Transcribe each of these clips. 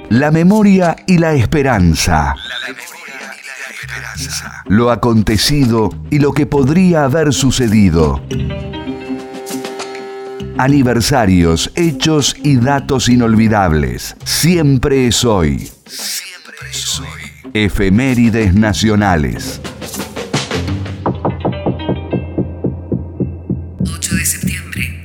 La memoria y la esperanza. Lo acontecido y lo que podría haber sucedido. Aniversarios, hechos y datos inolvidables. Siempre es hoy. Siempre es hoy. Efemérides nacionales. 8 de septiembre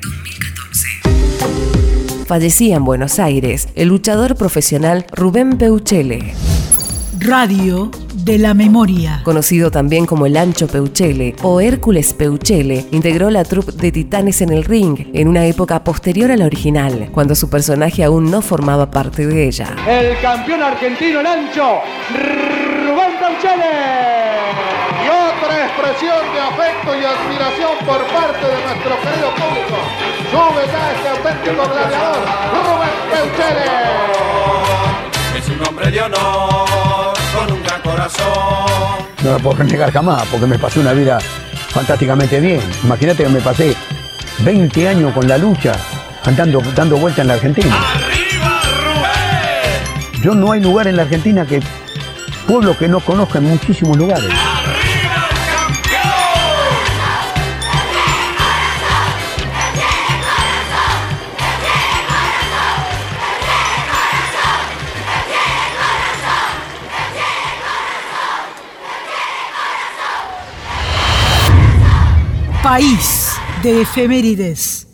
2014. Fallecía en Buenos Aires el luchador profesional Rubén Peuchele. Radio de la Memoria. Conocido también como el Ancho Peuchele o Hércules Peuchele, integró la troupe de Titanes en el Ring en una época posterior a la original, cuando su personaje aún no formaba parte de ella. El campeón argentino, el Ancho, Rubén Peuchele. Y otra expresión de afecto y admiración por parte de nuestro querido público. Sube ya este auténtico gladiador, Rubén Peuchele. Es un hombre de honor, con un gran corazón. No lo puedo renegar jamás, porque me pasé una vida fantásticamente bien. Imagínate que me pasé 20 años con la lucha, dando vueltas en la Argentina. ¡Arriba, Rubén! Yo no hay lugar en la Argentina que pueblo que no conozca en muchísimos lugares. ¡Arriba, campeón! País de efemérides.